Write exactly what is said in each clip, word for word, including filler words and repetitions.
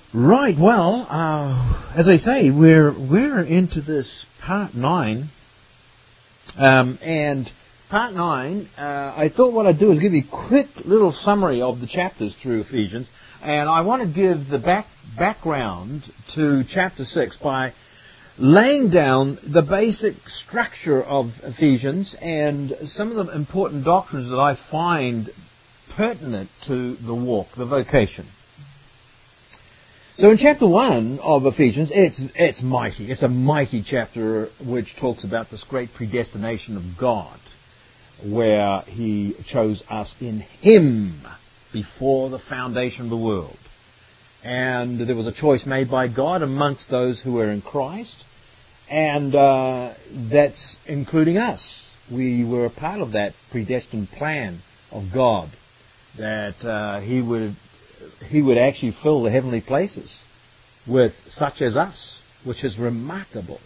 Right, well, uh, as I say, we're we're into this part nine, um, and part nine, uh, I thought what I'd do is give you a quick little summary of the chapters through Ephesians, and I want to give the back background to chapter six by laying down the basic structure of Ephesians and some of the important doctrines that I find pertinent to the walk, the vocation. So in chapter one of Ephesians, it's it's mighty. It's a mighty chapter which talks about this great predestination of God, where He chose us in Him before the foundation of the world. And there was a choice made by God amongst those who were in Christ, and uh, that's including us. We were a part of that predestined plan of God, that uh, He would He would actually fill the heavenly places with such as us, which is remarkable.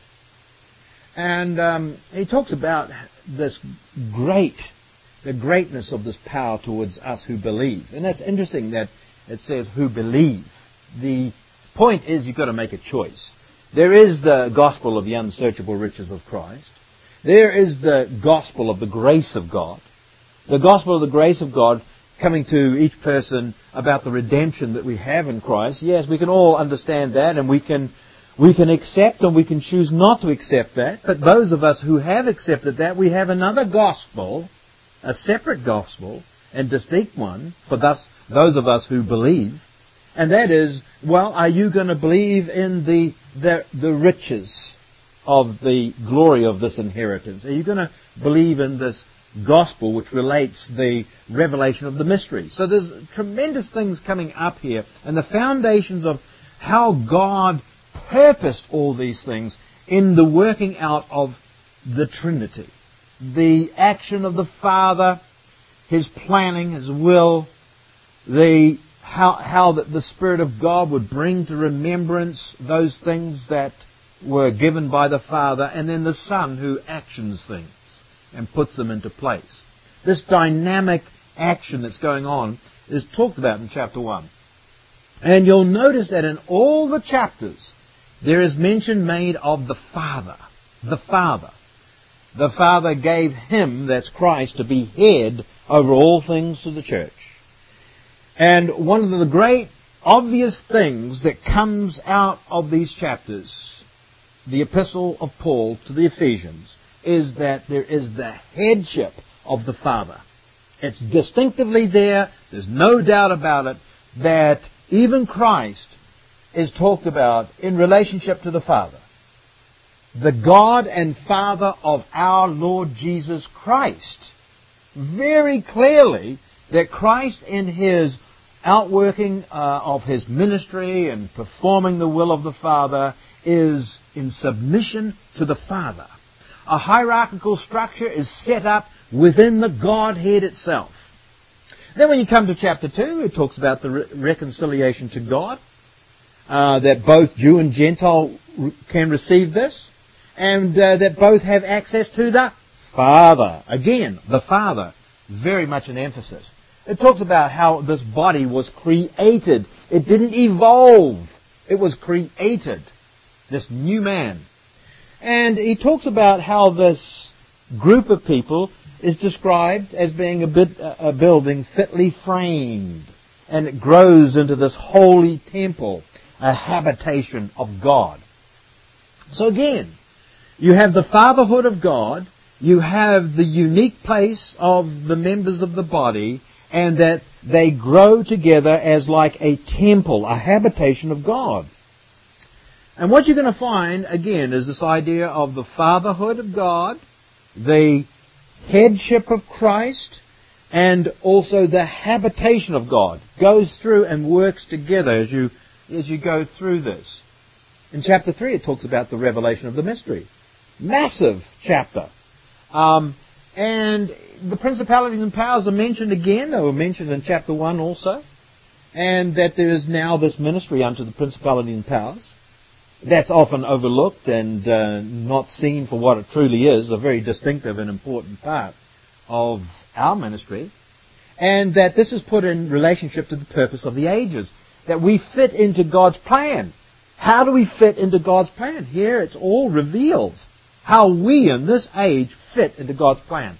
And um, he talks about this great, the greatness of this power towards us who believe. And that's interesting that it says who believe. The point is you've got to make a choice. There is the gospel of the unsearchable riches of Christ. There is the gospel of the grace of God. The gospel of the grace of God coming to each person about the redemption that we have in Christ. Yes, we can all understand that, and we can we can accept and we can choose not to accept that. But those of us who have accepted that, we have another gospel, a separate gospel, and distinct one for thus, those of us who believe. And that is, well, are you going to believe in the, the, the riches of the glory of this inheritance? Are you going to believe in this gospel which relates the revelation of the mystery? So there's tremendous things coming up here, and the foundations of how God purposed all these things in the working out of the Trinity. The action of the Father, His planning, His will, the how, how that the Spirit of God would bring to remembrance those things that were given by the Father, and then the Son who actions things and puts them into place. This dynamic action that's going on is talked about in chapter one. And you'll notice that in all the chapters, there is mention made of the Father. The Father. The Father gave Him, that's Christ, to be head over all things to the church. And one of the great obvious things that comes out of these chapters, the epistle of Paul to the Ephesians, is that there is the headship of the Father. It's distinctively there. There's no doubt about it that even Christ is talked about in relationship to the Father. The God and Father of our Lord Jesus Christ. Very clearly that Christ in His outworking uh, of His ministry and performing the will of the Father is in submission to the Father. A hierarchical structure is set up within the Godhead itself. Then when you come to chapter two, it talks about the re- reconciliation to God, uh, that both Jew and Gentile re- can receive this, and uh, that both have access to the Father. Again, the Father, very much an emphasis. It talks about how this body was created. It didn't evolve. It was created. This new man. And he talks about how this group of people is described as being a, bit, a building fitly framed. And it grows into this holy temple, a habitation of God. So again, you have the fatherhood of God, you have the unique place of the members of the body, and that they grow together as like a temple, a habitation of God. And what you're going to find, again, is this idea of the fatherhood of God, the headship of Christ, and also the habitation of God. Goes through and works together as you as you go through this. In chapter three, it talks about the revelation of the mystery. Massive chapter. Um, and the principalities and powers are mentioned again. They were mentioned in chapter one also. And that there is now this ministry unto the principalities and powers. That's often overlooked and uh, not seen for what it truly is, a very distinctive and important part of our ministry. And that this is put in relationship to the purpose of the ages. that we fit into God's plan. How do we fit into God's plan? Here it's all revealed. How we in this age fit into God's plan.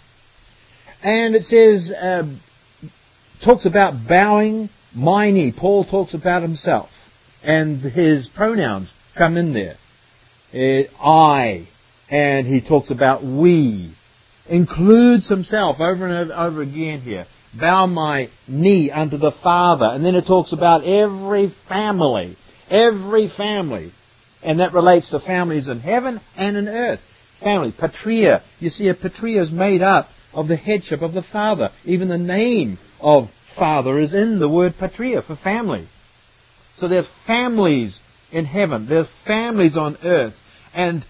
And it says, uh, talks about bowing my knee. Paul talks about himself. And his pronouns come in there. Uh, I. And he talks about we. Includes himself over and over, over again here. Bow my knee unto the Father. And then it talks about every family. Every family. And that relates to families in heaven and in earth. Family. Patria. You see, a patria is made up of the headship of the Father. Even the name of Father is in the word patria for family. So there's families in heaven. There's families on earth. And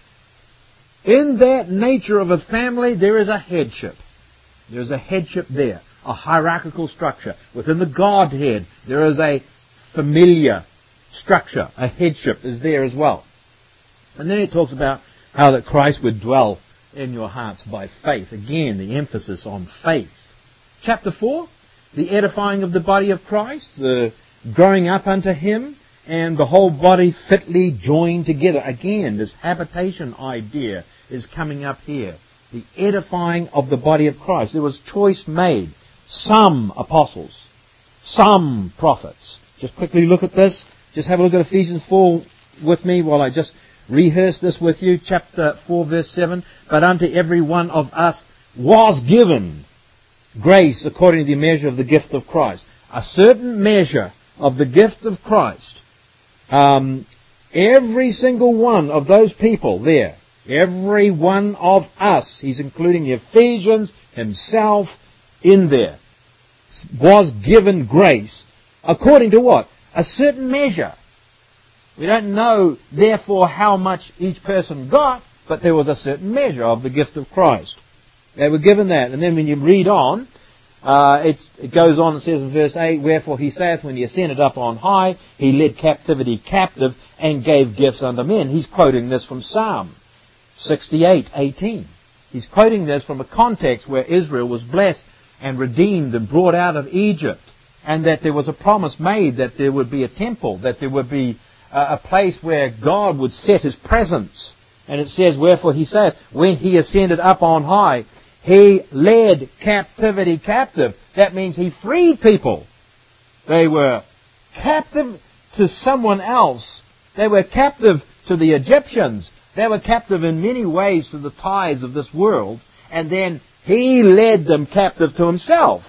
in that nature of a family, there is a headship. There's a headship there. A hierarchical structure. Within the Godhead, there is a familiar structure. A headship is there as well. And then it talks about how that Christ would dwell in your hearts by faith. Again, the emphasis on faith. Chapter four, the edifying of the body of Christ, the growing up unto Him, and the whole body fitly joined together. Again, this habitation idea is coming up here. The edifying of the body of Christ. There was choice made. Some apostles, some prophets. Just quickly look at this. Just have a look at Ephesians four with me while I just rehearse this with you. Chapter four, verse seven. But unto every one of us was given grace according to the measure of the gift of Christ. A certain measure of the gift of Christ. Um, every single one of those people there, every one of us, he's including the Ephesians, himself, in there, was given grace according to what? A certain measure. We don't know, therefore, how much each person got, but there was a certain measure of the gift of Christ. They were given that. And then when you read on, uh, it's, it goes on and says in verse eight, wherefore he saith, when he ascended up on high, he led captivity captive and gave gifts unto men. He's quoting this from Psalm sixty-eight eighteen. He's quoting this from a context where Israel was blessed and redeemed and brought out of Egypt. And that there was a promise made that there would be a temple, that there would be a place where God would set His presence. And it says, wherefore he saith, when he ascended up on high, he led captivity captive. That means he freed people. They were captive to someone else. They were captive to the Egyptians. They were captive in many ways to the ties of this world. And then he led them captive to himself.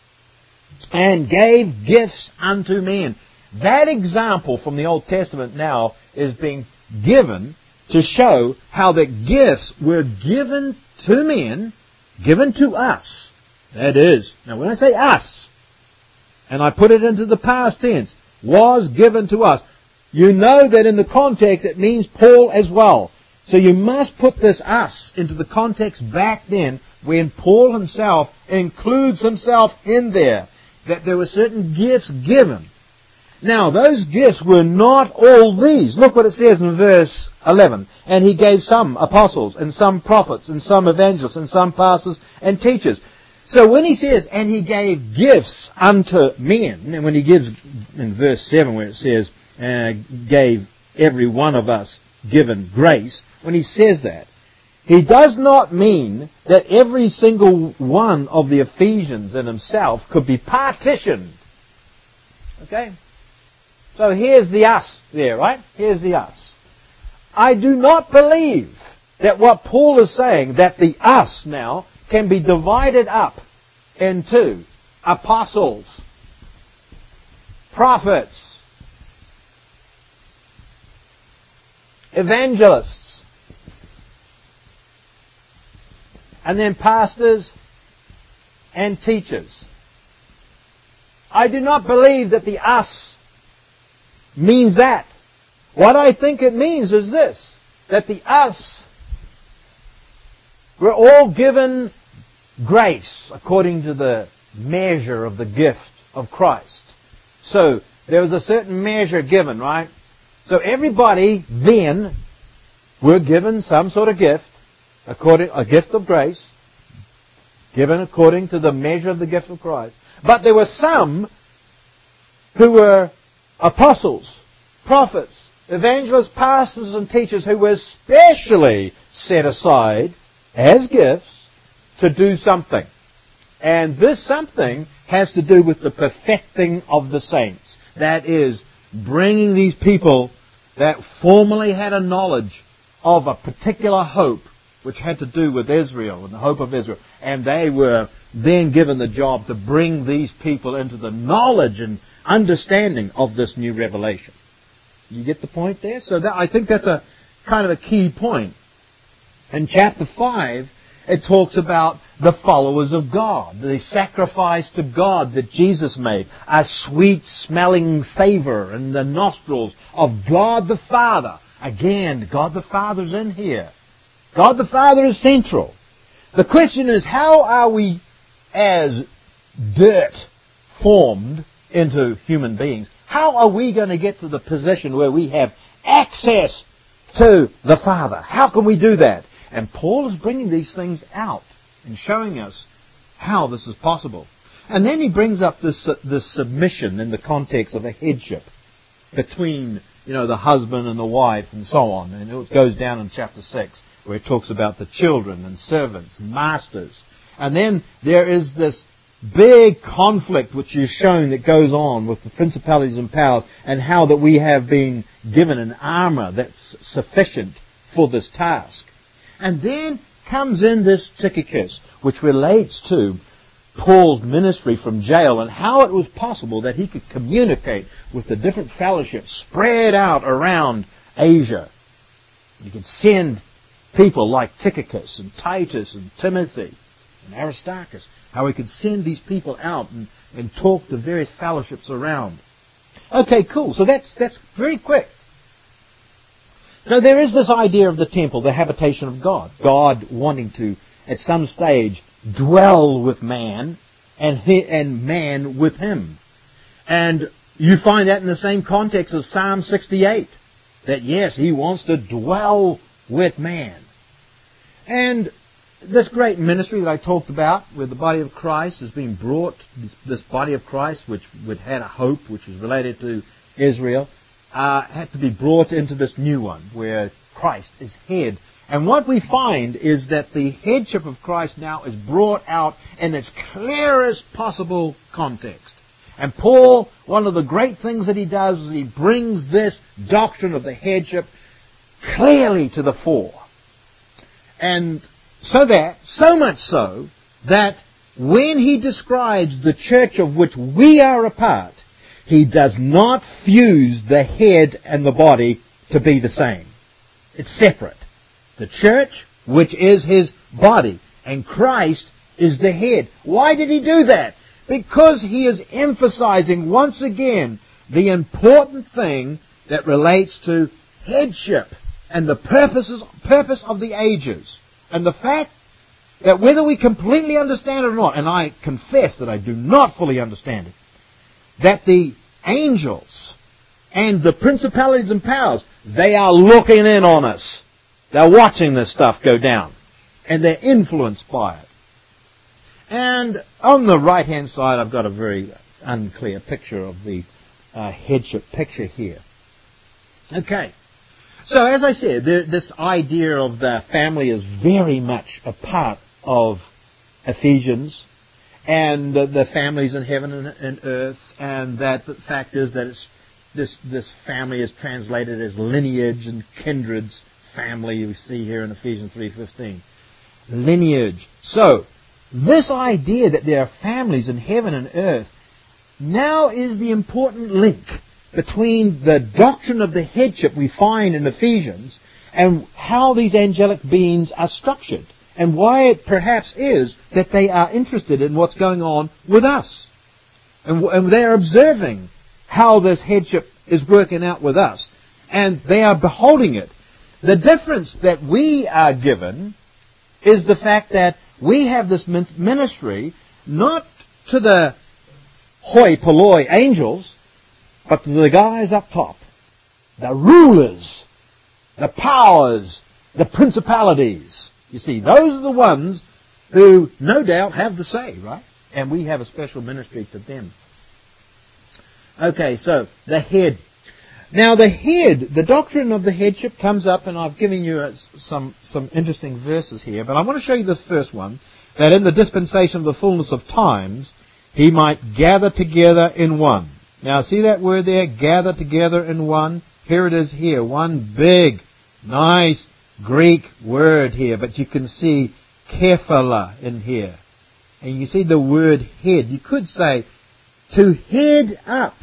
And gave gifts unto men. That example from the Old Testament now is being given to show how the gifts were given to men, given to us. That is, now when I say us, and I put it into the past tense, was given to us. You know that in the context it means Paul as well. So you must put this us into the context back then when Paul himself includes himself in there. That there were certain gifts given. Now, those gifts were not all these. Look what it says in verse eleven. And he gave some apostles, and some prophets, and some evangelists, and some pastors and teachers. So when he says, and he gave gifts unto men, and when he gives in verse seven where it says, uh, gave every one of us given grace, when he says that, he does not mean that every single one of the Ephesians in himself could be partitioned. Okay? So here's the us there, right? Here's the us. I do not believe that what Paul is saying, that the us now can be divided up into apostles, prophets, evangelists, and then pastors and teachers. I do not believe that the us means that. What I think it means is this, that the us were all given grace according to the measure of the gift of Christ. So there was a certain measure given, right? So everybody then were given some sort of gift, according a gift of grace, given according to the measure of the gift of Christ. But there were some who were apostles, prophets, evangelists, pastors, and teachers who were specially set aside as gifts to do something. And this something has to do with the perfecting of the saints. That is, bringing these people that formerly had a knowledge of a particular hope which had to do with Israel and the hope of Israel. And they were then given the job to bring these people into the knowledge and understanding of this new revelation. You get the point there? So that, I think that's a kind of a key point. In chapter five, it talks about the followers of God, the sacrifice to God that Jesus made, a sweet-smelling savor in the nostrils of God the Father. Again, God the Father's in here. God the Father is central. The question is, how are we, as dirt formed into human beings, how are we going to get to the position where we have access to the Father? How can we do that? And Paul is bringing these things out and showing us how this is possible. And then he brings up this, uh, this submission in the context of a headship between, you know, the husband and the wife and so on. And it goes down in chapter six where it talks about the children and servants, masters. And then there is this big conflict which is shown that goes on with the principalities and powers, and how that we have been given an armor that's sufficient for this task. And then comes in this Tychicus, which relates to Paul's ministry from jail and how it was possible that he could communicate with the different fellowships spread out around Asia. You could send people like Tychicus and Titus and Timothy and Aristarchus, how he could send these people out and, and talk to various fellowships around. Okay, cool. So that's that's very quick. So there is this idea of the temple, the habitation of God. God wanting to, at some stage, dwell with man and he, and man with him. And you find that in the same context of Psalm sixty-eight. That yes, he wants to dwell with man. And this great ministry that I talked about, where the body of Christ is being brought, this body of Christ, which, which had a hope, which is related to Israel, uh, had to be brought into this new one, where Christ is head. And what we find is that the headship of Christ now is brought out in its clearest possible context. And Paul, one of the great things that he does is he brings this doctrine of the headship clearly to the fore. And so that, so much so, that when he describes the church of which we are a part, he does not fuse the head and the body to be the same. It's separate. The church, which is his body, and Christ is the head. Why did he do that? Because he is emphasizing once again the important thing that relates to headship and the purposes, purpose of the ages. And the fact that whether we completely understand it or not, and I confess that I do not fully understand it, that the angels and the principalities and powers, they are looking in on us. They're watching this stuff go down. And they're influenced by it. And on the right-hand side, I've got a very unclear picture of the uh, headship picture here. Okay. So as I said, there, this idea of the family is very much a part of Ephesians, and the, the families in heaven and, and earth, and that the fact is that it's, this this family is translated as lineage and kindred's family. We see here in Ephesians three fifteen, lineage. So this idea that there are families in heaven and earth now is the important link between the doctrine of the headship we find in Ephesians and how these angelic beings are structured, and why it perhaps is that they are interested in what's going on with us. And, and they are observing how this headship is working out with us. And they are beholding it. The difference that we are given is the fact that we have this ministry not to the hoi polloi angels, but to the guys up top, the rulers, the powers, the principalities. You see, those are the ones who no doubt have the say, right? And we have a special ministry to them. Okay, so the head. Now the head, the doctrine of the headship comes up, and I've given you uh, some, some interesting verses here, but I want to show you the first one, that in the dispensation of the fullness of times, he might gather together in one. Now see that word there, gather together in one? Here it is here, one big, nice Greek word here, but you can see kephala in here. And you see the word head. You could say to head up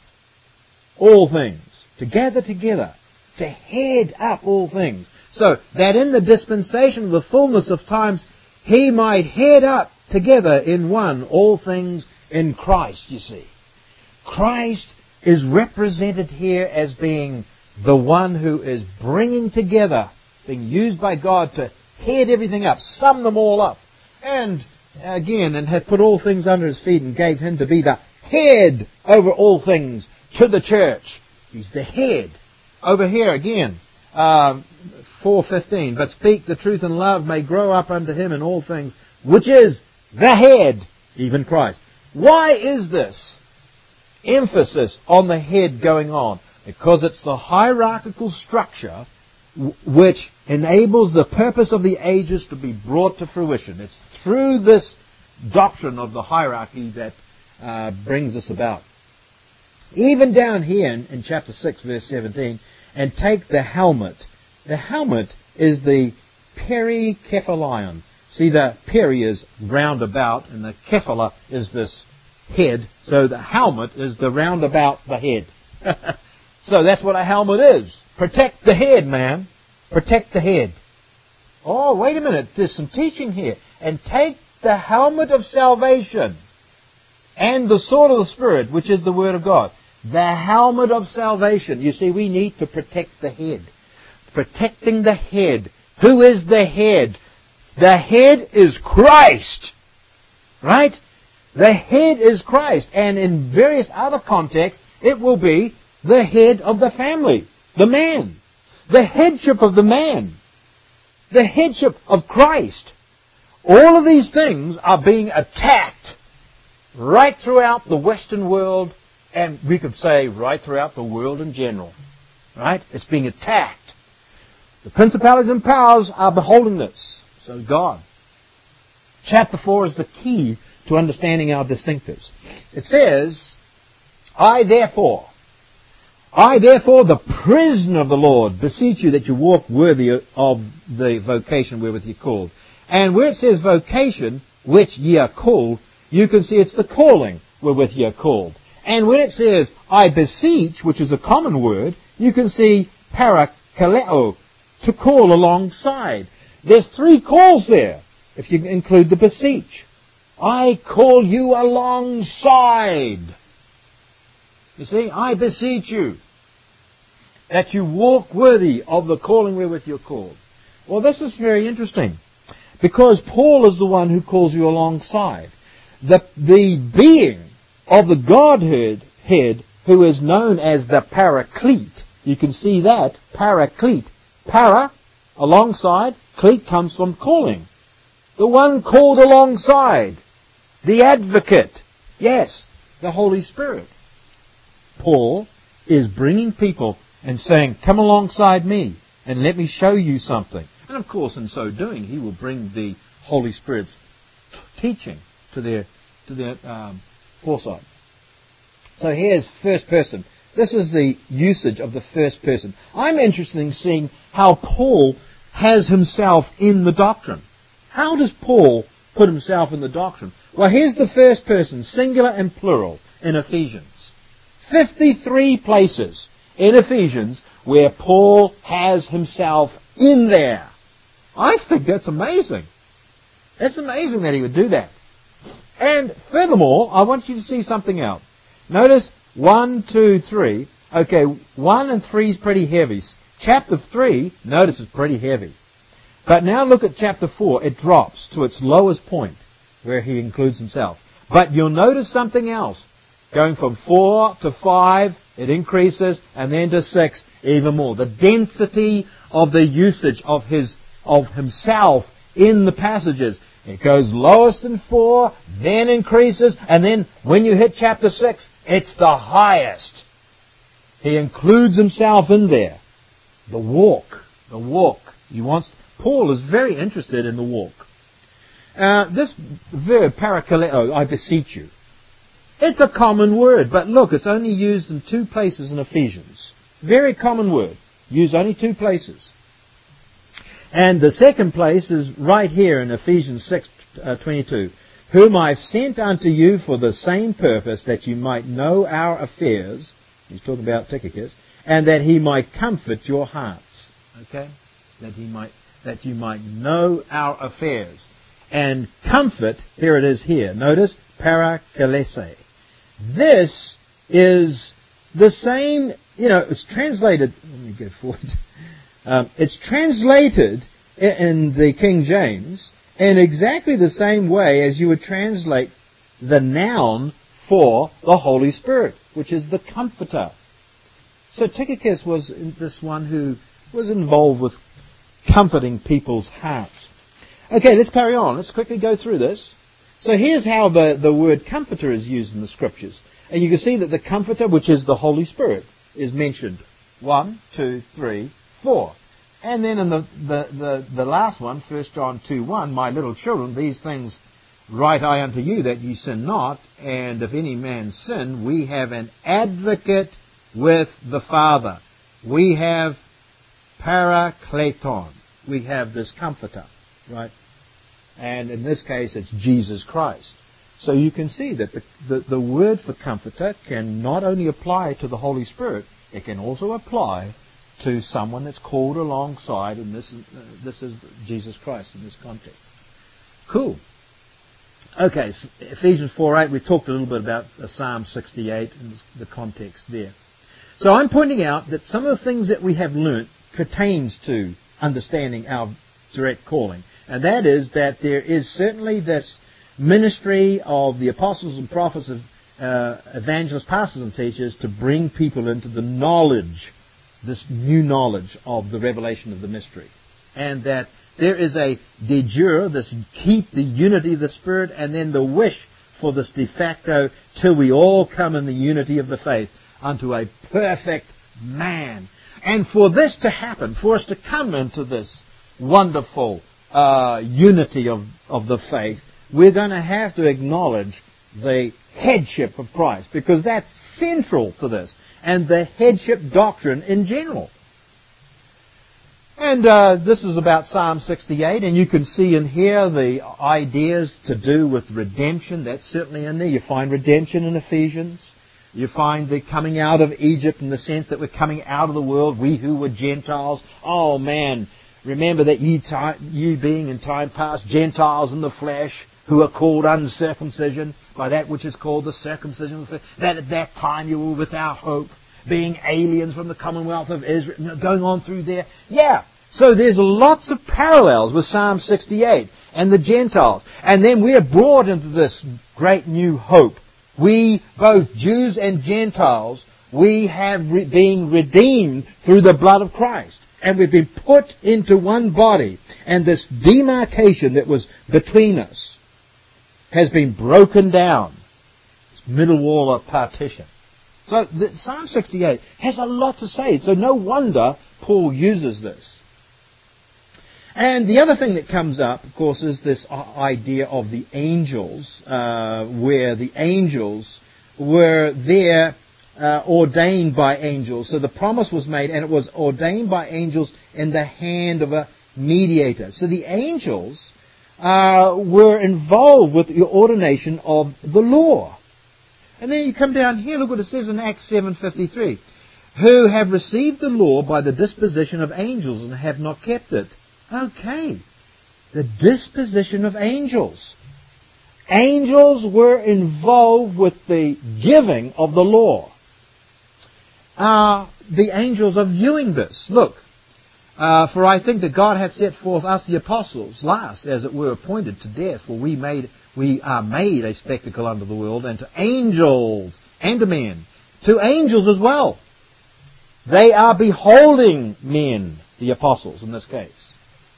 all things. To gather together, to head up all things. So that in the dispensation of the fullness of times, he might head up together in one all things in Christ, you see. Christ is represented here as being the one who is bringing together, being used by God to head everything up, sum them all up. And again, and hath put all things under his feet and gave him to be the head over all things to the church. He's the head. Over here again, uh, four fifteen. But speak the truth in love may grow up unto him in all things, which is the head, even Christ. Why is this emphasis on the head going on? Because it's the hierarchical structure w- which enables the purpose of the ages to be brought to fruition. It's through this doctrine of the hierarchy that uh, brings this about. Even down here in, in chapter six, verse seventeen, and take the helmet. The helmet is the perikephalion. See, the peri is round about, and the kephala is this head. So the helmet is the round about the head. So that's what a helmet is. Protect the head, man. Protect the head. Oh, wait a minute. There's some teaching here. And take the helmet of salvation and the sword of the Spirit, which is the Word of God. The helmet of salvation. You see, we need to protect the head. Protecting the head. Who is the head? The head is Christ. Right? The head is Christ. And in various other contexts, it will be the head of the family. The man. The headship of the man. The headship of Christ. All of these things are being attacked right throughout the Western world, and we could say right throughout the world in general. Right? It's being attacked. The principalities and powers are beholding this. So is God. Chapter four is the key to understanding our distinctives. It says, I therefore, I therefore, the prisoner of the Lord, beseech you that you walk worthy of the vocation wherewith you're called. And where it says vocation, which ye are called, you can see it's the calling wherewith ye are called. And when it says, I beseech, which is a common word, you can see parakaleo, to call alongside. There's three calls there, if you include the beseech. I call you alongside. You see, I beseech you that you walk worthy of the calling wherewith you're called. Well, this is very interesting, because Paul is the one who calls you alongside. The, the being of the Godhead head, who is known as the Paraclete. You can see that, Paraclete. Para, alongside, clete comes from calling. The one called alongside. The advocate. Yes, the Holy Spirit. Paul is bringing people and saying, come alongside me and let me show you something. And of course, in so doing, he will bring the Holy Spirit's t- teaching to their, to their um, foresight. So here's first person. This is the usage of the first person. I'm interested in seeing how Paul has himself in the doctrine. How does Paul put himself in the doctrine? Well, here's the first person, singular and plural, in Ephesians. fifty-three places in Ephesians where Paul has himself in there. I think that's amazing. It's amazing that he would do that. And furthermore, I want you to see something else. Notice one, two, three. Okay, one and three is pretty heavy. Chapter three, notice, is pretty heavy. But now look at chapter four. It drops to its lowest point where he includes himself. But you'll notice something else. Going from four to five, it increases, and then to six, even more. The density of the usage of his of himself in the passages It goes lowest in four, then increases, and then when you hit chapter six, it's the highest. He includes himself in there. The walk. The walk. He wants, Paul is very interested in the walk. Uh, this verb, parakaleo, I beseech you. It's a common word, but look, it's only used in two places in Ephesians. Very common word. Used only two places. And the second place is right here in Ephesians six twenty-two. Whom I've sent unto you for the same purpose, that you might know our affairs. He's talking about Tychicus. And that he might comfort your hearts. Okay? That he might, that you might know our affairs. And comfort, here it is here. Notice, parakalese. This is the same, you know, it's translated, let me go forward. Um, it's translated in the King James in exactly the same way as you would translate the noun for the Holy Spirit, which is the Comforter. So Tychicus was this one who was involved with comforting people's hearts. Okay, let's carry on. Let's quickly go through this. So here's how the, the word Comforter is used in the Scriptures. And you can see that the Comforter, which is the Holy Spirit, is mentioned. One, two, three, four. And then in the, the, the, the last one, First John two one, my little children, these things write I unto you, that ye sin not. And if any man sin, we have an advocate with the Father. We have Parakleton. We have this Comforter, right? And in this case, it's Jesus Christ. So you can see that the, the, the word for Comforter can not only apply to the Holy Spirit, it can also apply to someone that's called alongside, and this is, uh, this is Jesus Christ in this context. Cool. Okay, so Ephesians four eight, we talked a little bit about uh, Psalm sixty-eight and the context there. So I'm pointing out that some of the things that we have learnt pertains to understanding our direct calling. And that is that there is certainly this ministry of the apostles and prophets, of uh, evangelists, pastors and teachers, to bring people into the knowledge, this new knowledge of the revelation of the mystery. And that there is a de jure, this keep the unity of the Spirit, and then the wish for this de facto, till we all come in the unity of the faith unto a perfect man. And for this to happen, for us to come into this wonderful uh, unity of, of the faith, we're going to have to acknowledge the headship of Christ, because that's central to this, and the headship doctrine in general. And uh, this is about Psalm sixty-eight, and you can see in here the ideas to do with redemption. That's certainly in there. You find redemption in Ephesians. You find the coming out of Egypt in the sense that we're coming out of the world, we who were Gentiles. Oh man, remember that ye, time, ye being in time past Gentiles in the flesh, who are called uncircumcision by that which is called the circumcision of the flesh, that at that time you were without hope, being aliens from the commonwealth of Israel, going on through there. Yeah, so there's lots of parallels with Psalm sixty-eight and the Gentiles. And then we're brought into this great new hope. We, both Jews and Gentiles, we have re- been redeemed through the blood of Christ. And we've been put into one body. And this demarcation that was between us has been broken down. This middle wall of partition. So the, Psalm sixty-eight has a lot to say. So no wonder Paul uses this. And the other thing that comes up, of course, is this idea of the angels, uh, where the angels were there uh, ordained by angels. So the promise was made, and it was ordained by angels in the hand of a mediator. So the angels uh, were involved with the ordination of the law. And then you come down here, look what it says in Acts seven fifty-three. Who have received the law by the disposition of angels and have not kept it. Okay. The disposition of angels. Angels were involved with the giving of the law. Uh, the angels are viewing this. Look. Uh, for I think that God hath set forth us the apostles last, as it were, appointed to death. For we made we are made a spectacle unto the world, and to angels, and to men. To angels as well. They are beholding men, the apostles in this case.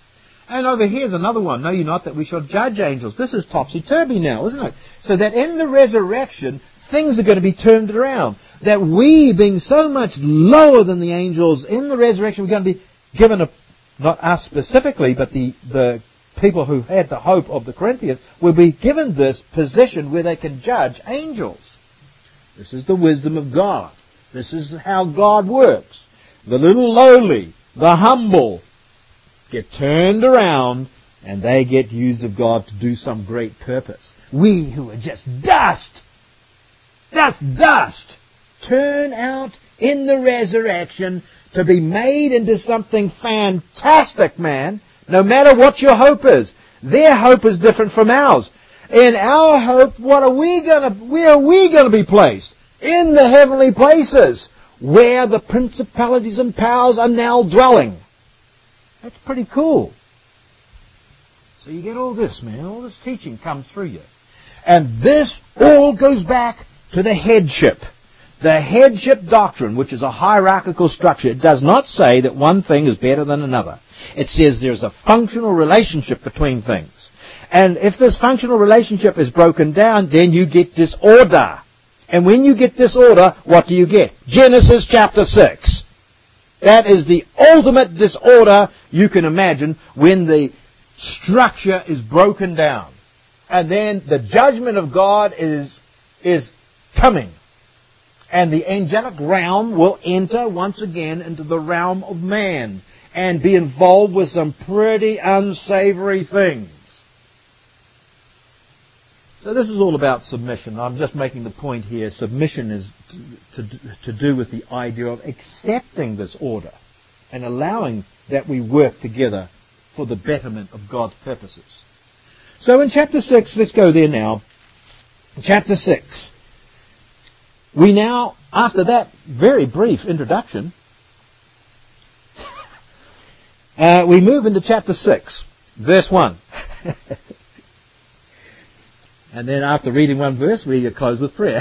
And over here's another one. Know you not that we shall judge angels. This is topsy-turvy now, isn't it? So that in the resurrection, things are going to be turned around. That we, being so much lower than the angels, in the resurrection, we're going to be given a, not us specifically, but the, the people who had the hope of the Corinthians, will be given this position where they can judge angels. This is the wisdom of God. This is how God works. The little lowly, the humble, get turned around, and they get used of God to do some great purpose. We who are just dust, just dust, turn out in the resurrection to be made into something fantastic, man, no matter what your hope is. Their hope is different from ours. In our hope, what are we gonna, where are we gonna be placed? In the heavenly places, where the principalities and powers are now dwelling. That's pretty cool. So you get all this, man. All this teaching comes through you. And this all goes back to the headship. The headship doctrine, which is a hierarchical structure. It does not say that one thing is better than another. It says there's a functional relationship between things. And if this functional relationship is broken down, then you get disorder. And when you get disorder, what do you get? Genesis chapter six. That is the ultimate disorder you can imagine when the structure is broken down. And then the judgment of God is, is coming. And the angelic realm will enter once again into the realm of man and be involved with some pretty unsavory things. So this is all about submission. I'm just making the point here. Submission is to, to, to do with the idea of accepting this order and allowing that we work together for the betterment of God's purposes. So in chapter six, let's go there now. Chapter six. We now, after that very brief introduction, uh, we move into chapter six, verse one. And then after reading one verse, we close with prayer.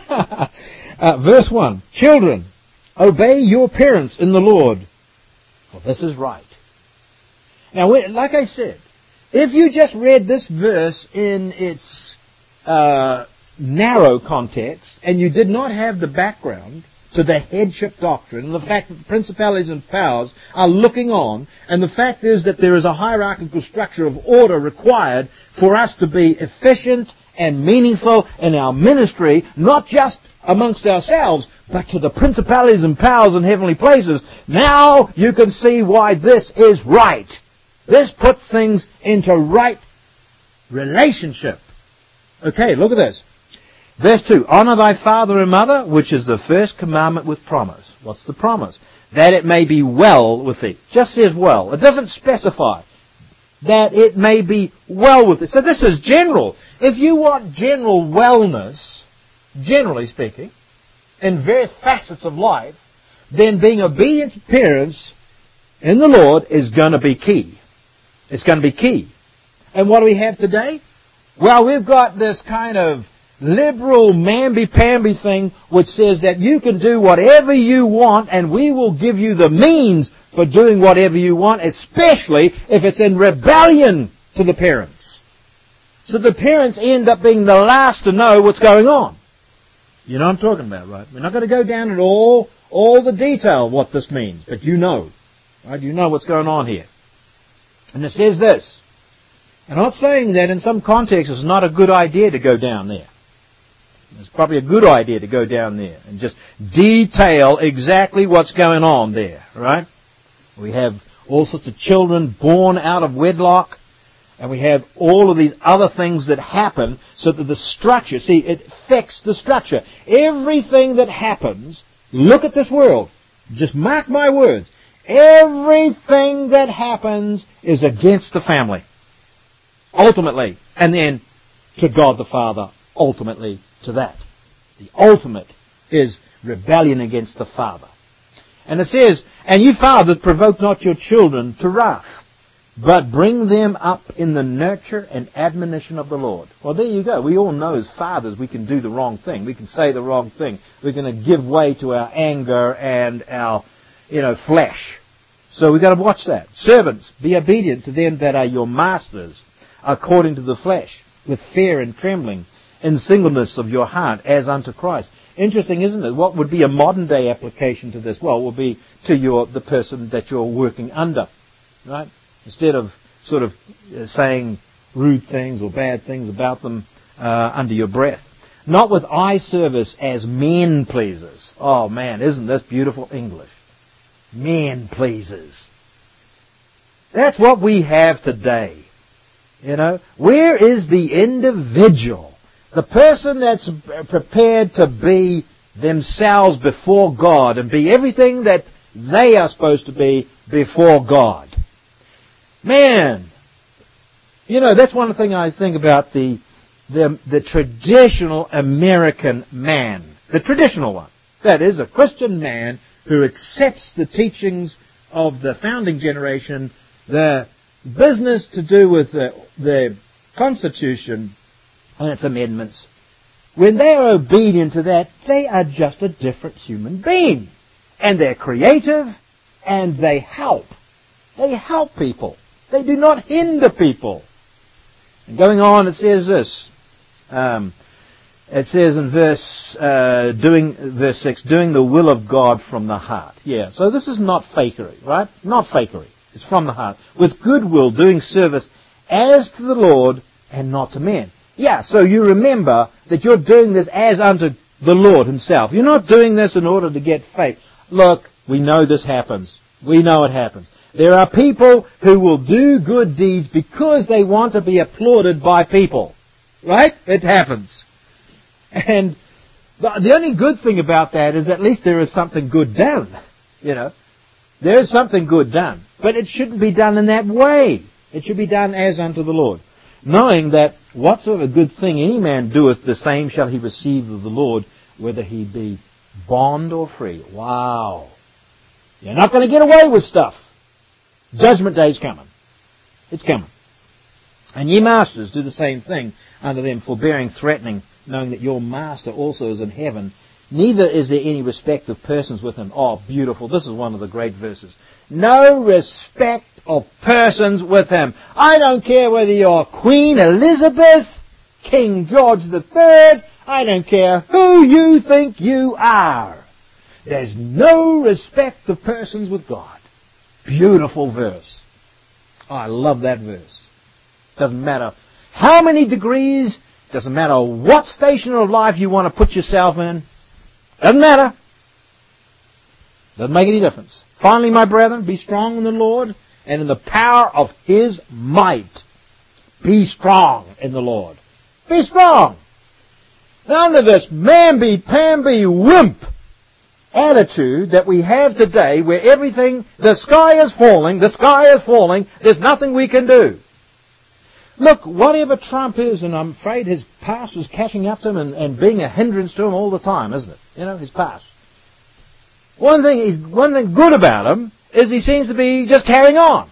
uh, verse one. Children, obey your parents in the Lord, for this is right. Now, like I said, if you just read this verse in its uh, narrow context, and you did not have the background to the headship doctrine, and the fact that the principalities and powers are looking on, and the fact is that there is a hierarchical structure of order required for us to be efficient and meaningful in our ministry, not just amongst ourselves, but to the principalities and powers in heavenly places. Now you can see why this is right. This puts things into right relationship. Okay, look at this. Verse two. Honor thy father and mother, which is the first commandment with promise. What's the promise? That it may be well with thee. Just says well. It doesn't specify. That it may be well with thee. So this is general. If you want general wellness, generally speaking, in various facets of life, then being obedient to parents in the Lord is going to be key. It's going to be key. And what do we have today? Well, we've got this kind of liberal mamby-pamby thing which says that you can do whatever you want and we will give you the means for doing whatever you want, especially if it's in rebellion to the parents. So the parents end up being the last to know what's going on. You know what I'm talking about, right? We're not going to go down into all, all the detail of what this means, but you know. Right? You know what's going on here. And it says this. I'm not saying that in some contexts it's not a good idea to go down there. It's probably a good idea to go down there and just detail exactly what's going on there, right? We have all sorts of children born out of wedlock, and we have all of these other things that happen so that the structure, see, it affects the structure. Everything that happens, look at this world. Just mark my words. Everything that happens is against the family. Ultimately. And then to God the Father, ultimately to that. The ultimate is rebellion against the Father. And it says, and you fathers provoke not your children to wrath, but bring them up in the nurture and admonition of the Lord. Well, there you go. We all know as fathers we can do the wrong thing. We can say the wrong thing. We're going to give way to our anger and our, you know, flesh. So we've got to watch that. Servants, be obedient to them that are your masters, according to the flesh, with fear and trembling, in singleness of your heart, as unto Christ. Interesting, isn't it? What would be a modern day application to this? Well, it will be to your the person that you're working under, right? Instead of sort of saying rude things or bad things about them uh, under your breath. Not with eye service as men pleasers. Oh man, isn't this beautiful English? Men pleasers. That's what we have today. You know, where is the individual? The person that's prepared to be themselves before God and be everything that they are supposed to be before God. Man, you know, that's one thing I think about the, the, the traditional American man. The traditional one. That is, a Christian man who accepts the teachings of the founding generation, the business to do with the, the Constitution and its amendments. When they are obedient to that, they are just a different human being. And they're creative, and they help. They help people. They do not hinder people. And going on, it says this. Um, it says in verse uh, doing verse six, doing the will of God from the heart. Yeah, so this is not fakery, right? Not fakery. It's from the heart. With goodwill, doing service as to the Lord and not to men. Yeah, so you remember that you're doing this as unto the Lord himself. You're not doing this in order to get faith. Look, we know this happens. We know it happens. There are people who will do good deeds because they want to be applauded by people. Right? It happens. And the, the only good thing about that is at least there is something good done. You know, there is something good done. But it shouldn't be done in that way. It should be done as unto the Lord. Knowing that whatsoever good thing any man doeth, the same shall he receive of the Lord, whether he be bond or free. Wow. You're not going to get away with stuff. Judgment day's coming. It's coming. And ye masters, do the same thing unto them, forbearing, threatening, knowing that your master also is in heaven. Neither is there any respect of persons with him. Oh, beautiful. This is one of the great verses. No respect of persons with him. I don't care whether you're Queen Elizabeth, King George the Third. I don't care who you think you are. There's no respect of persons with God. Beautiful verse. Oh, I love that verse. Doesn't matter how many degrees, doesn't matter what station of life you want to put yourself in. Doesn't matter. Doesn't make any difference. Finally, my brethren, be strong in the Lord and in the power of his might. Be strong in the Lord. Be strong. None of this mamby-pamby wimp attitude that we have today where everything, the sky is falling, the sky is falling, there's nothing we can do. Look, whatever Trump is, and I'm afraid his past is catching up to him and, and being a hindrance to him all the time, isn't it? You know, his past. One thing is, one thing good about him is he seems to be just carrying on.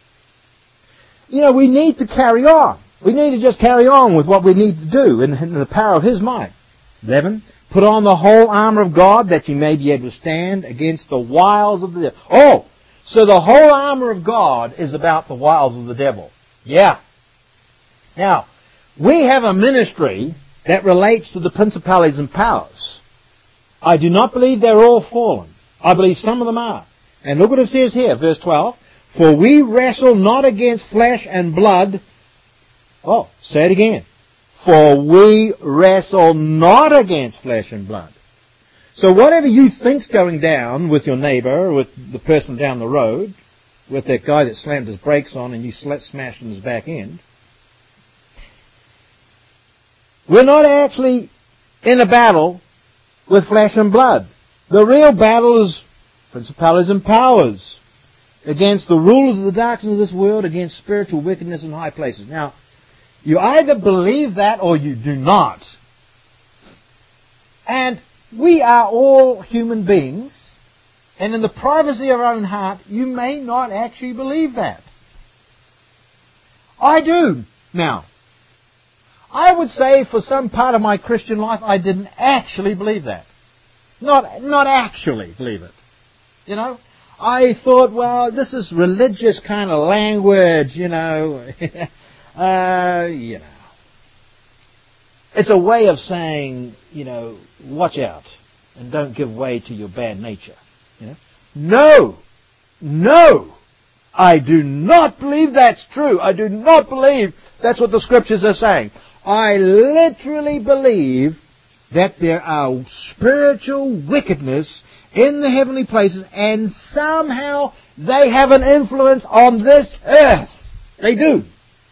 You know, we need to carry on. We need to just carry on with what we need to do in, in the power of his might. eleven. Put on the whole armor of God that you may be able to stand against the wiles of the devil. Oh, so the whole armor of God is about the wiles of the devil. Yeah. Now, we have a ministry that relates to the principalities and powers. I do not believe they're all fallen. I believe some of them are. And look what it says here, verse twelve. For we wrestle not against flesh and blood. Oh, say it again. For we wrestle not against flesh and blood. So whatever you think's going down with your neighbour, with the person down the road, with that guy that slammed his brakes on and you smashed in his back end, we're not actually in a battle with flesh and blood. The real battle is principalities and powers against the rulers of the darkness of this world, against spiritual wickedness in high places. Now, you either believe that or you do not. And we are all human beings, and in the privacy of our own heart, you may not actually believe that. I do. Now, I would say for some part of my Christian life, I didn't actually believe that. Not, not actually believe it. You know, I thought, well, this is religious kind of language, you know. uh, you know. It's a way of saying, you know, watch out and don't give way to your bad nature. You know? No! No! I do not believe that's true. I do not believe that's what the Scriptures are saying. I literally believe that there are spiritual wickedness in the heavenly places, and somehow they have an influence on this earth. They do.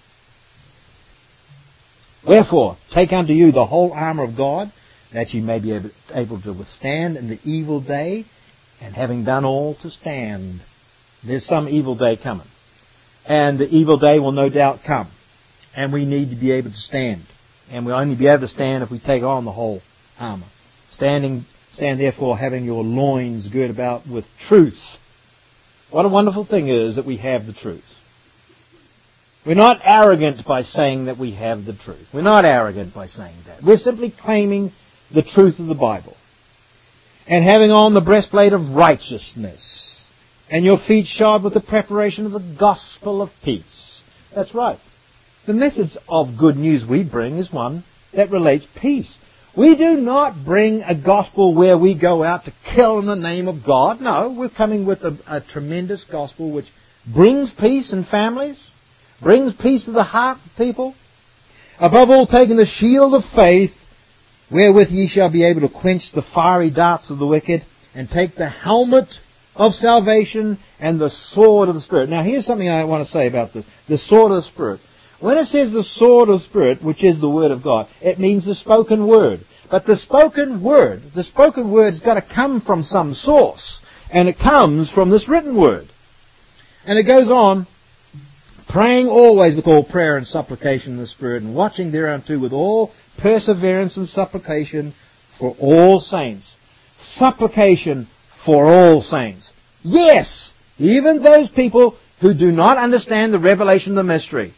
Wherefore, take unto you the whole armour of God, that ye may be able, able to withstand in the evil day, and having done all to stand. There's some evil day coming. And the evil day will no doubt come. And we need to be able to stand. And we'll only be able to stand if we take on the whole armour. Standing, stand therefore having your loins girt about with truth. What a wonderful thing it is that we have the truth. We're not arrogant by saying that we have the truth. We're not arrogant by saying that. We're simply claiming the truth of the Bible. And having on the breastplate of righteousness. And your feet shod with the preparation of the gospel of peace. That's right. The message of good news we bring is one that relates peace. We do not bring a gospel where we go out to kill in the name of God. No, we're coming with a, a tremendous gospel which brings peace in families, brings peace to the heart of people. Above all, taking the shield of faith, wherewith ye shall be able to quench the fiery darts of the wicked, and take the helmet of salvation and the sword of the Spirit. Now, here's something I want to say about this. The sword of the Spirit. When it says the sword of the Spirit, which is the Word of God, it means the spoken word. But the spoken word, the spoken word has got to come from some source. And it comes from this written word. And it goes on, praying always with all prayer and supplication in the Spirit, and watching thereunto with all perseverance and supplication for all saints. Supplication for all saints. Yes, even those people who do not understand the revelation of the mystery.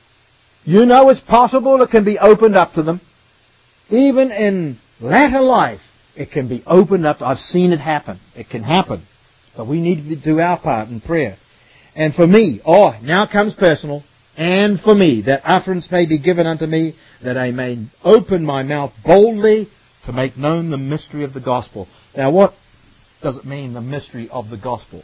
You know it's possible it can be opened up to them. Even in latter life, it can be opened up. I've seen it happen. It can happen. But we need to do our part in prayer. And for me, oh, now comes personal. And for me, that utterance may be given unto me, that I may open my mouth boldly to make known the mystery of the gospel. Now what does it mean, the mystery of the gospel?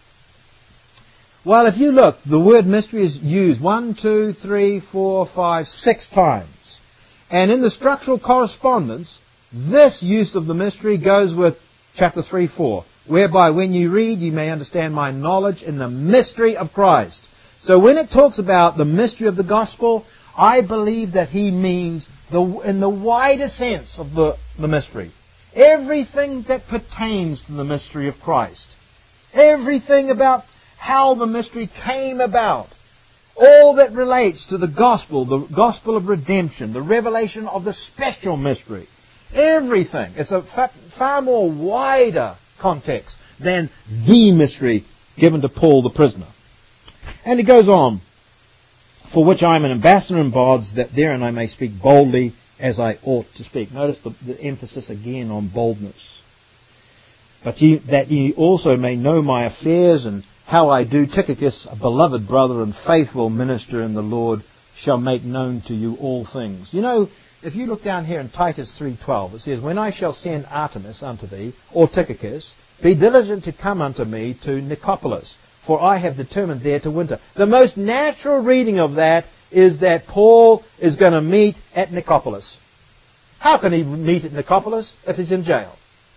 Well, if you look, the word mystery is used one, two, three, four, five, six times. And in the structural correspondence, this use of the mystery goes with chapter three, four, whereby when you read, you may understand my knowledge in the mystery of Christ. So when it talks about the mystery of the gospel, I believe that he means the in the wider sense of the, the mystery. Everything that pertains to the mystery of Christ. Everything about how the mystery came about. All that relates to the gospel, the gospel of redemption, the revelation of the special mystery. Everything. It's a far, far more wider context than the mystery given to Paul the prisoner. And he goes on, for which I am an ambassador in bonds, that therein I may speak boldly as I ought to speak. Notice the, the emphasis again on boldness. But ye, that ye also may know my affairs, and how I do. Tychicus, a beloved brother and faithful minister in the Lord, shall make known to you all things. You know, if you look down here in Titus three twelve, it says, when I shall send Artemis unto thee, or Tychicus, be diligent to come unto me to Nicopolis, for I have determined there to winter. The most natural reading of that is that Paul is going to meet at Nicopolis. How can he meet at Nicopolis if he's in jail?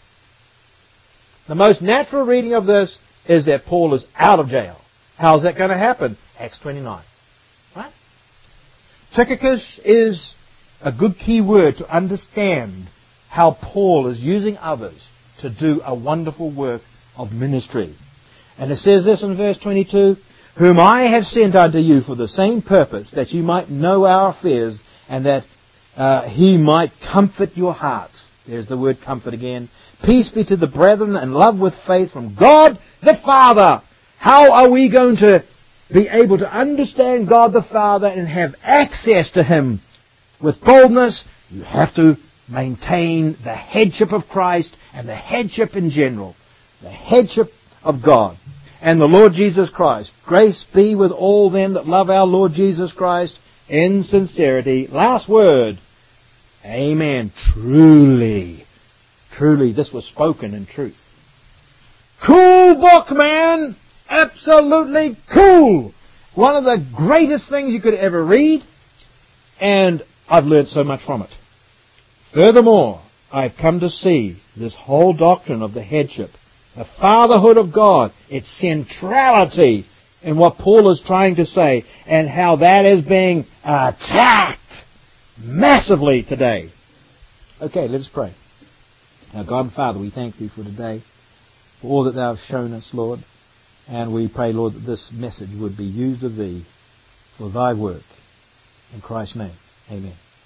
The most natural reading of this is that Paul is out of jail. How's that going to happen? Acts twenty-nine. Right? Tychicus is a good key word to understand how Paul is using others to do a wonderful work of ministry. And it says this in verse twenty-two, whom I have sent unto you for the same purpose, that you might know our affairs, and that uh, he might comfort your hearts. There's the word comfort again. Peace be to the brethren, and love with faith from God the Father. How are we going to be able to understand God the Father and have access to him with boldness? You have to maintain the headship of Christ and the headship in general. The headship of God. and the Lord Jesus Christ. Grace be with all them that love our Lord Jesus Christ in sincerity. Last word. Amen. Truly. Truly, this was spoken in truth. Cool book, man! Absolutely cool! One of the greatest things you could ever read, and I've learned so much from it. Furthermore, I've come to see this whole doctrine of the headship, the fatherhood of God, its centrality in what Paul is trying to say, and how that is being attacked massively today. Okay, let us pray. Now, God and Father, we thank Thee for today, for all that Thou hast shown us, Lord, and we pray, Lord, that this message would be used of Thee for Thy work. In Christ's name, amen.